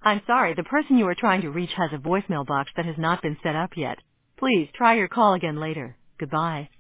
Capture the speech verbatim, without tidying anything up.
I'm sorry, the person you are trying to reach has a voicemail box that has not been set up yet. Please try your call again later. Goodbye.